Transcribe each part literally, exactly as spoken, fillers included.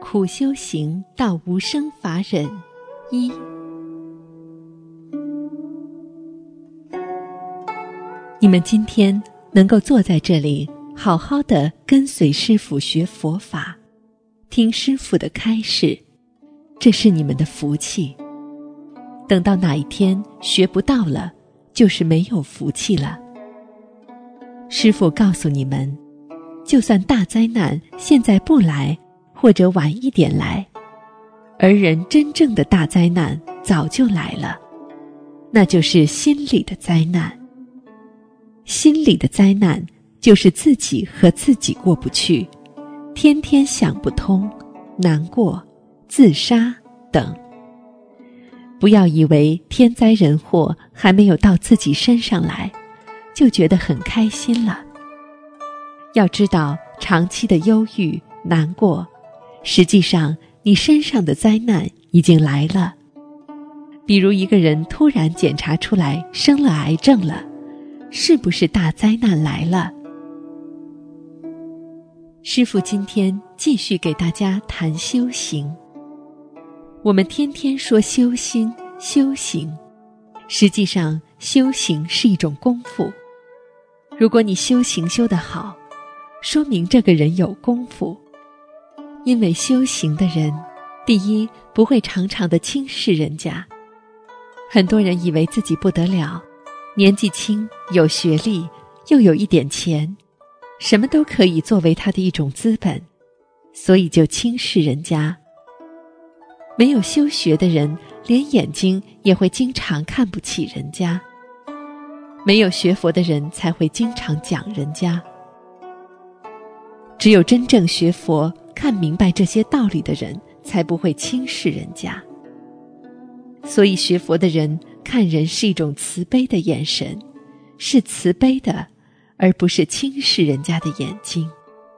苦修行到无生法忍一。你们今天能够坐在这里，好好的跟随师父学佛法，听师父的开示，这是你们的福气。等到哪一天学不到了，就是没有福气了。师父告诉你们，就算大灾难现在不来，或者晚一点来，而人真正的大灾难早就来了，那就是心理的灾难。心理的灾难就是自己和自己过不去，天天想不通，难过，自杀等。不要以为天灾人祸还没有到自己身上来，就觉得很开心了。要知道，长期的忧郁、难过，实际上你身上的灾难已经来了。比如一个人突然检查出来生了癌症了，是不是大灾难来了？师父今天继续给大家谈修行。我们天天说修心、修行，实际上修行是一种功夫。如果你修行修得好，说明这个人有功夫。因为修行的人，第一，不会常常的轻视人家。很多人以为自己不得了，年纪轻，有学历，又有一点钱，什么都可以作为他的一种资本，所以就轻视人家。没有修学的人，连眼睛也会经常看不起人家。没有学佛的人才会经常讲人家。只有真正学佛，看明白这些道理的人，才不会轻视人家。所以学佛的人看人是一种慈悲的眼神，是慈悲的，而不是轻视人家的眼睛。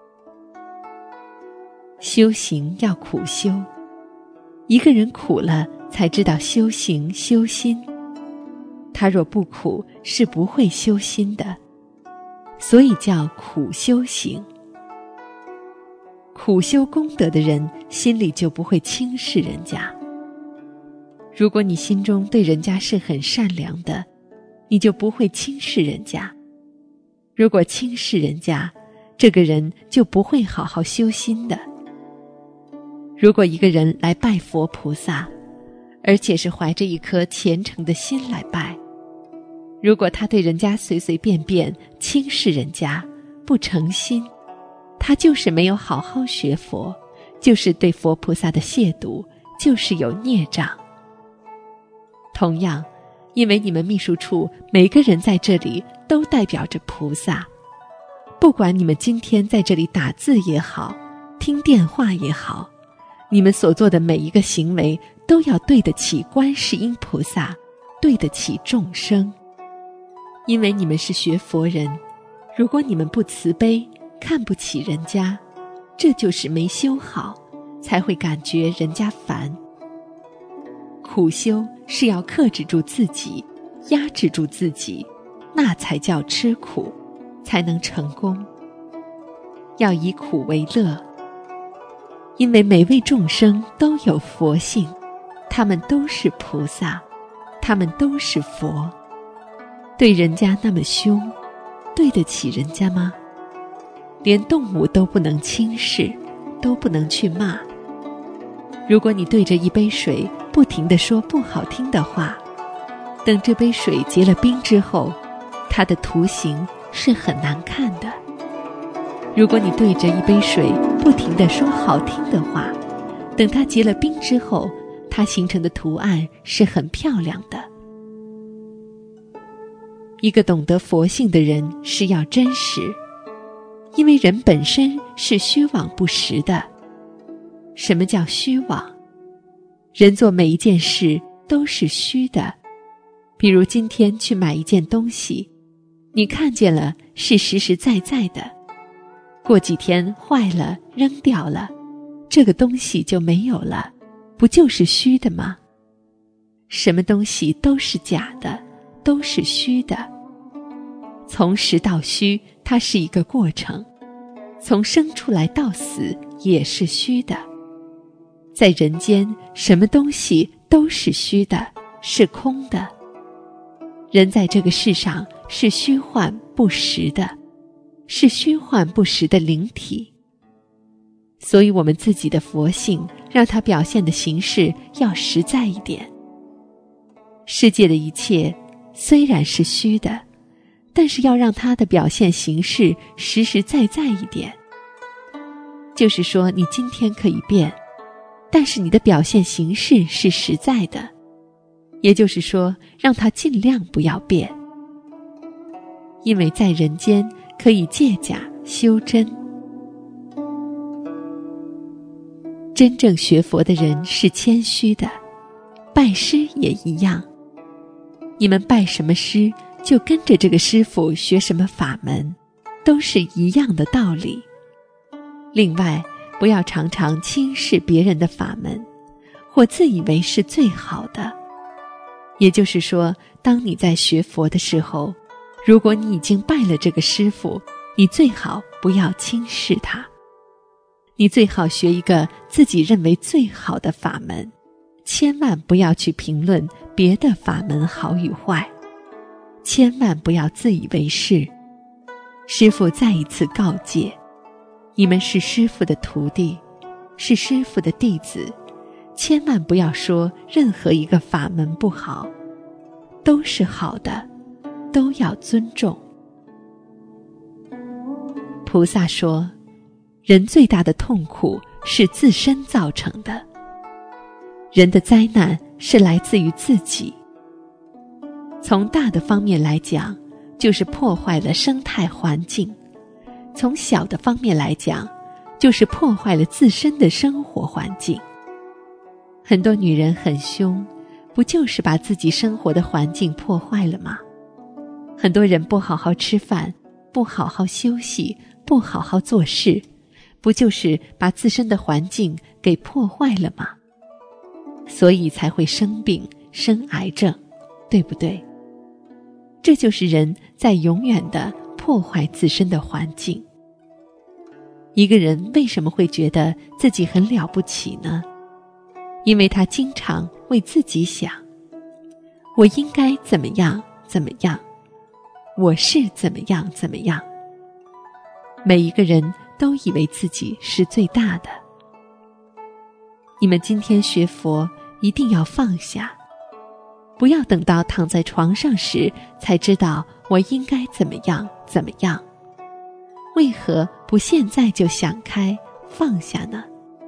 修行要苦修，一个人苦了才知道修行修心，他若不苦是不会修心的，所以叫苦修行。苦修功德的人心里就不会轻视人家。如果你心中对人家是很善良的，你就不会轻视人家。如果轻视人家，这个人就不会好好修心的。如果一个人来拜佛菩萨，而且是怀着一颗虔诚的心来拜，如果他对人家随随便便，轻视人家，不诚心，他就是没有好好学佛，就是对佛菩萨的亵渎，就是有孽障。同样，因为你们秘书处每个人在这里都代表着菩萨，不管你们今天在这里打字也好，听电话也好，你们所做的每一个行为都要对得起观世音菩萨，对得起众生。因为你们是学佛人，如果你们不慈悲，看不起人家，这就是没修好，才会感觉人家烦。苦修是要克制住自己，压制住自己，那才叫吃苦，才能成功。要以苦为乐，因为每位众生都有佛性，他们都是菩萨，他们都是佛。对人家那么凶，对得起人家吗？连动物都不能轻视，都不能去骂。如果你对着一杯水不停地说不好听的话，等这杯水结了冰之后，它的图形是很难看的。如果你对着一杯水不停地说好听的话，等它结了冰之后，它形成的图案是很漂亮的。一个懂得佛性的人是要真实，因为人本身是虚妄不实的。什么叫虚妄？人做每一件事都是虚的。比如今天去买一件东西，你看见了是实实在在的，过几天坏了扔掉了，这个东西就没有了，不就是虚的吗？什么东西都是假的，都是虚的。从实到虚，它是一个过程，从生出来到死也是虚的。 在人间，什么东西都是虚的，是空的。人在这个世上是虚幻不实的，是虚幻不实的灵体。所以我们自己的佛性，让它表现的形式要实在一点。世界的一切虽然是虚的，但是要让它的表现形式实实在在一点。就是说，你今天可以变，但是你的表现形式是实在的。也就是说，让它尽量不要变。因为在人间可以借假修真。真正学佛的人是谦虚的，拜师也一样。你们拜什么师，就跟着这个师父学什么法门，都是一样的道理。另外，不要常常轻视别人的法门，或自以为是最好的。也就是说，当你在学佛的时候，如果你已经拜了这个师父，你最好不要轻视他。你最好学一个自己认为最好的法门，千万不要去评论别的法门好与坏，千万不要自以为是。师父再一次告诫，你们是师父的徒弟，是师父的弟子，千万不要说任何一个法门不好，都是好的，都要尊重。菩萨说，人最大的痛苦是自身造成的，人的灾难是来自于自己。从大的方面来讲，就是破坏了生态环境；从小的方面来讲，就是破坏了自身的生活环境。很多女人很凶，不就是把自己生活的环境破坏了吗？很多人不好好吃饭，不好好休息，不好好做事，不就是把自身的环境给破坏了吗？所以才会生病，生癌症，对不对？这就是人在永远地破坏自身的环境。一个人为什么会觉得自己很了不起呢？因为他经常为自己想，我应该怎么样怎么样，我是怎么样怎么样。每一个人都以为自己是最大的。你们今天学佛一定要放下，不要等到躺在床上时才知道我应该怎么样怎么样。为何不现在就想开放下呢？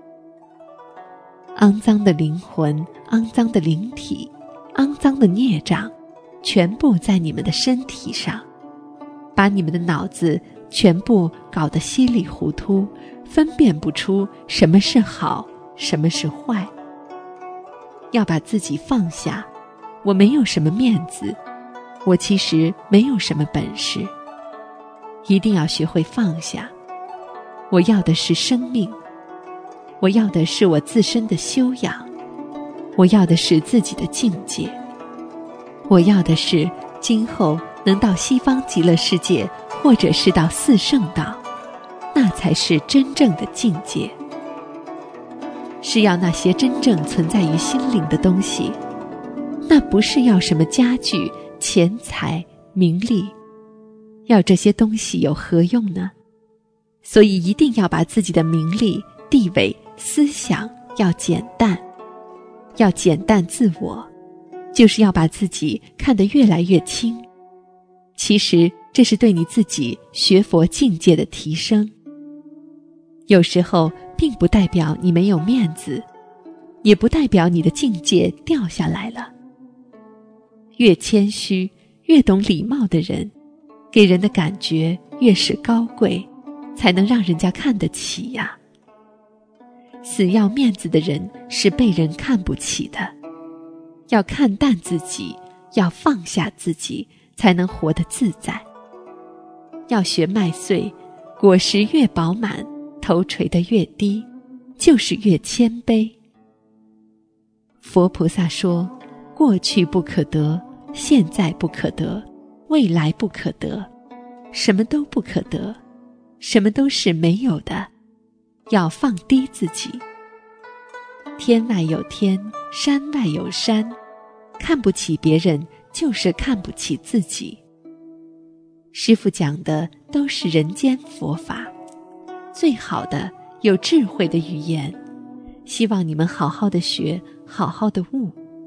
肮脏的灵魂，肮脏的灵体，肮脏的孽障，全部在你们的身体上，把你们的脑子全部搞得稀里糊涂，分辨不出什么是好，什么是坏。要把自己放下，我没有什么面子，我其实没有什么本事。一定要学会放下。我要的是生命，我要的是我自身的修养，我要的是自己的境界，我要的是今后能到西方极乐世界，或者是到四圣道，那才是真正的境界。是要那些真正存在于心灵的东西，那不是要什么家具、钱财、名利，要这些东西有何用呢？所以一定要把自己的名利、地位、思想要减淡，要减淡自我，就是要把自己看得越来越轻。其实这是对你自己学佛境界的提升。有时候并不代表你没有面子，也不代表你的境界掉下来了。越谦虚、越懂礼貌的人，给人的感觉越是高贵，才能让人家看得起呀。死要面子的人是被人看不起的。要看淡自己，要放下自己，才能活得自在。要学麦穗，果实越饱满，头垂得越低，就是越谦卑。佛菩萨说，过去不可得，现在不可得，未来不可得，什么都不可得，什么都是没有的，要放低自己。 天外有天，山外有山，看不起别人就是看不起自己。师父讲的都是人间佛法，最好的有智慧的语言，希望你们好好的学，好好的悟。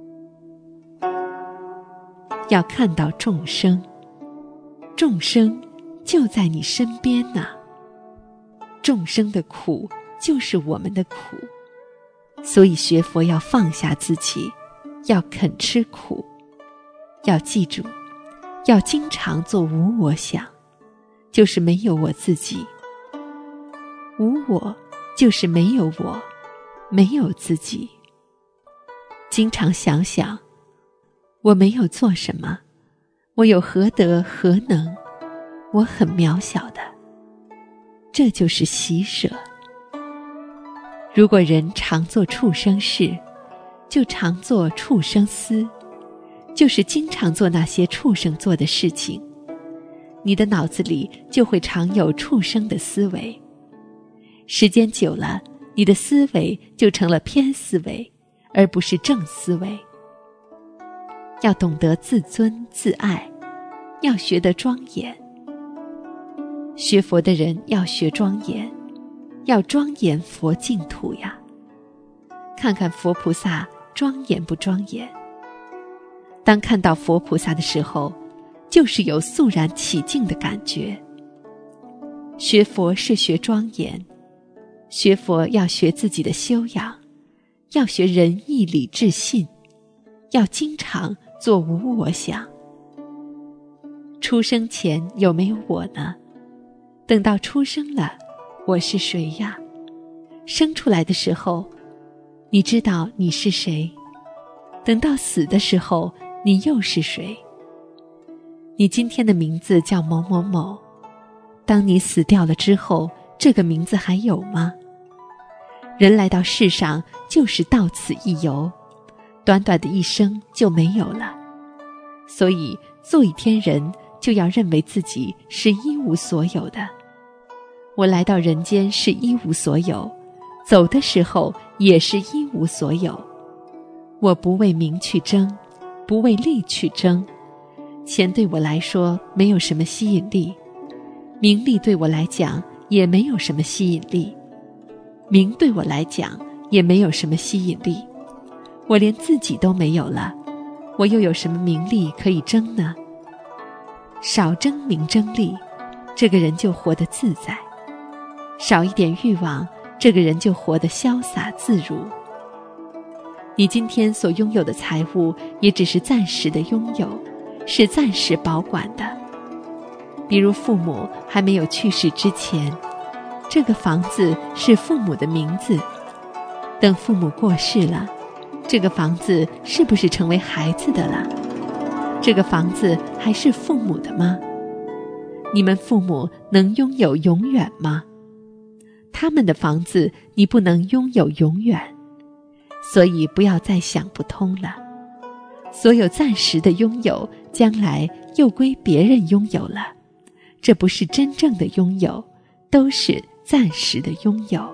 要看到众生，众生就在你身边呐、众生的苦就是我们的苦，所以学佛要放下自己，要肯吃苦，要记住，要经常做无我想，就是没有我自己。无我就是没有我，没有自己。经常想想，我没有做什么，我有何德何能，我很渺小的，这就是喜舍。如果人常做畜生事，就常做畜生思，就是经常做那些畜生做的事情，你的脑子里就会常有畜生的思维。时间久了，你的思维就成了偏思维，而不是正思维。要懂得自尊自爱，要学得庄严。学佛的人要学庄严，要庄严佛净土呀。看看佛菩萨庄严不庄严？当看到佛菩萨的时候，就是有肃然起敬的感觉。学佛是学庄严，学佛要学自己的修养，要学仁义礼智信，要经常做无我想。出生前有没有我呢？等到出生了，我是谁呀？生出来的时候，你知道你是谁？等到死的时候，你又是谁？你今天的名字叫某某某，当你死掉了之后，这个名字还有吗？人来到世上就是到此一游，短短的一生就没有了。所以做一天人，就要认为自己是一无所有的。我来到人间是一无所有，走的时候也是一无所有。我不为名去争，不为利去争。钱对我来说没有什么吸引力，名利对我来讲也没有什么吸引力，名对我来讲也没有什么吸引力。我连自己都没有了，我又有什么名利可以争呢？少争名争利，这个人就活得自在；少一点欲望，这个人就活得潇洒自如。你今天所拥有的财物，也只是暂时的拥有，是暂时保管的。比如父母还没有去世之前，这个房子是父母的名字，等父母过世了，这个房子是不是成为孩子的了？这个房子还是父母的吗？你们父母能拥有永远吗？他们的房子你不能拥有永远，所以不要再想不通了。所有暂时的拥有，将来又归别人拥有了，这不是真正的拥有，都是暂时的拥有。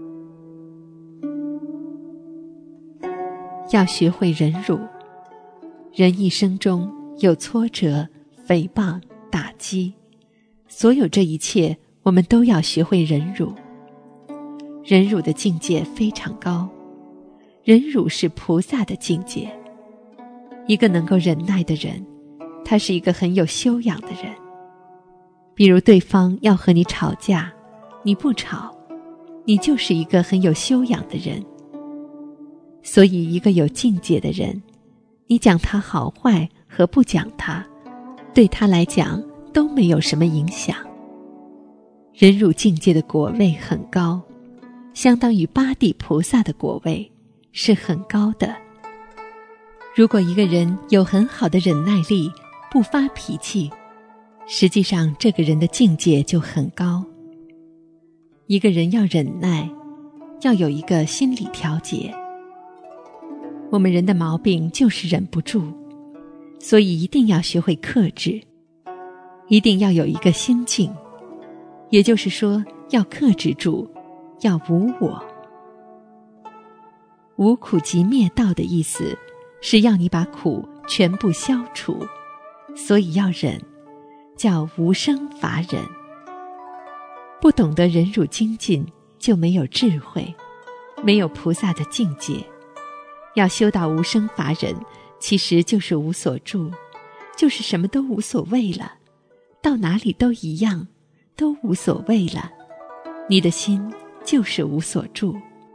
要学会忍辱，人一生中有挫折、诽谤、打击，所有这一切我们都要学会忍辱。忍辱的境界非常高，忍辱是菩萨的境界。一个能够忍耐的人，他是一个很有修养的人。比如对方要和你吵架，你不吵，你就是一个很有修养的人。所以一个有境界的人，你讲他好坏和不讲他，对他来讲都没有什么影响。忍辱境界的果位很高，相当于八地菩萨的果位，是很高的。如果一个人有很好的忍耐力，不发脾气，实际上这个人的境界就很高。一个人要忍耐，要有一个心理调节。我们人的毛病就是忍不住，所以一定要学会克制，一定要有一个心境，也就是说要克制住，要无我。 无苦集灭道的意思是要你把苦全部消除，所以要忍，叫无生法忍。不懂得忍辱精进，就没有智慧，没有菩萨的境界。要修到无生法忍，其实就是无所住，就是什么都无所谓了，到哪里都一样，都无所谓了，你的心就是无所住。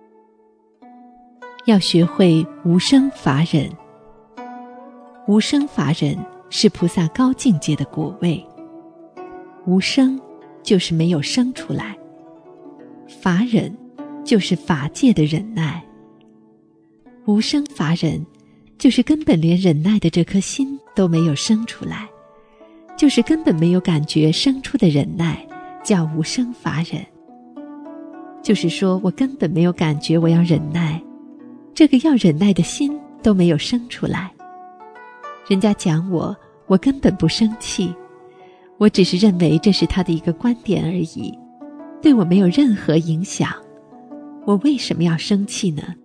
要学会无生法忍。无生法忍是菩萨高境界的果位。无生就是没有生出来，法忍就是法界的忍耐。无生法忍就是根本连忍耐的这颗心都没有生出来，就是根本没有感觉生出的忍耐，叫无生法忍。就是说我根本没有感觉我要忍耐，这个要忍耐的心都没有生出来。人家讲我，我根本不生气，我只是认为这是他的一个观点而已，对我没有任何影响，我为什么要生气呢？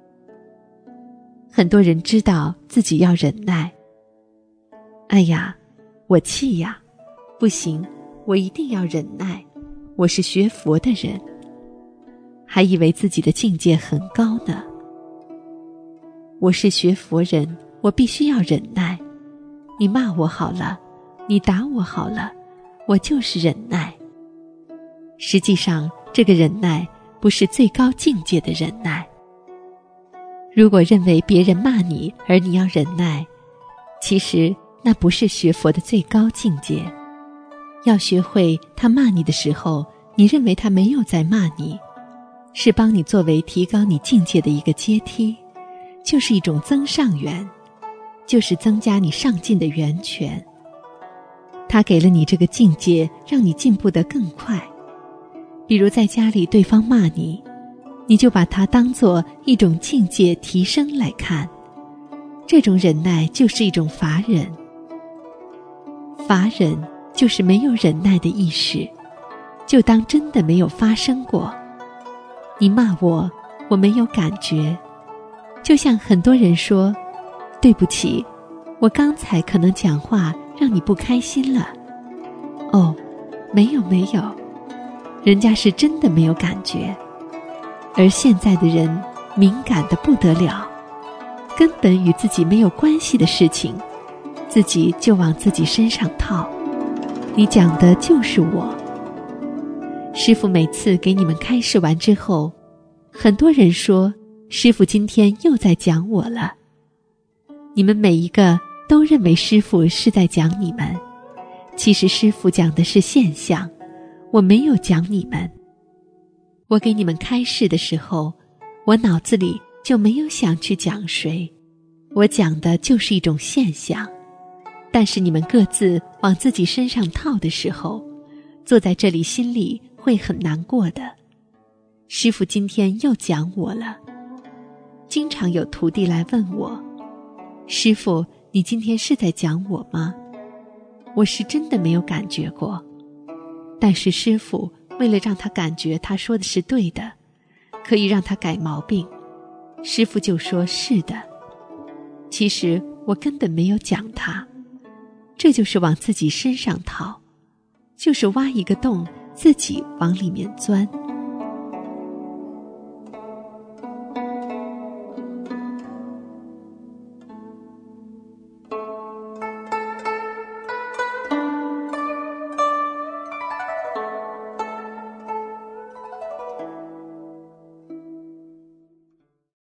很多人知道自己要忍耐，哎呀，我气呀，不行，我一定要忍耐，我是学佛的人，还以为自己的境界很高呢。我是学佛人，我必须要忍耐，你骂我好了，你打我好了，我就是忍耐。实际上这个忍耐不是最高境界的忍耐。如果认为别人骂你而你要忍耐，其实那不是学佛的最高境界。要学会他骂你的时候，你认为他没有在骂你，是帮你作为提高你境界的一个阶梯，就是一种增上缘，就是增加你上进的源泉。他给了你这个境界，让你进步得更快。比如在家里对方骂你，你就把它当作一种境界提升来看，这种忍耐就是一种法忍。法忍就是没有忍耐的意识，就当真的没有发生过。你骂我，我没有感觉，就像很多人说，对不起，我刚才可能讲话让你不开心了。哦，没有没有，人家是真的没有感觉。而现在的人敏感得不得了，根本与自己没有关系的事情，自己就往自己身上套。你讲的就是我。师父每次给你们开示完之后，很多人说，师父今天又在讲我了。你们每一个都认为师父是在讲你们，其实师父讲的是现象，我没有讲你们。我给你们开示的时候，我脑子里就没有想去讲谁，我讲的就是一种现象。但是你们各自往自己身上套的时候，坐在这里心里会很难过的。师父今天又讲我了。经常有徒弟来问我，师父，你今天是在讲我吗？我是真的没有感觉过，但是师父为了让他感觉他说的是对的，可以让他改毛病，师父就说是的。其实我根本没有讲他，这就是往自己身上套，就是挖一个洞，自己往里面钻。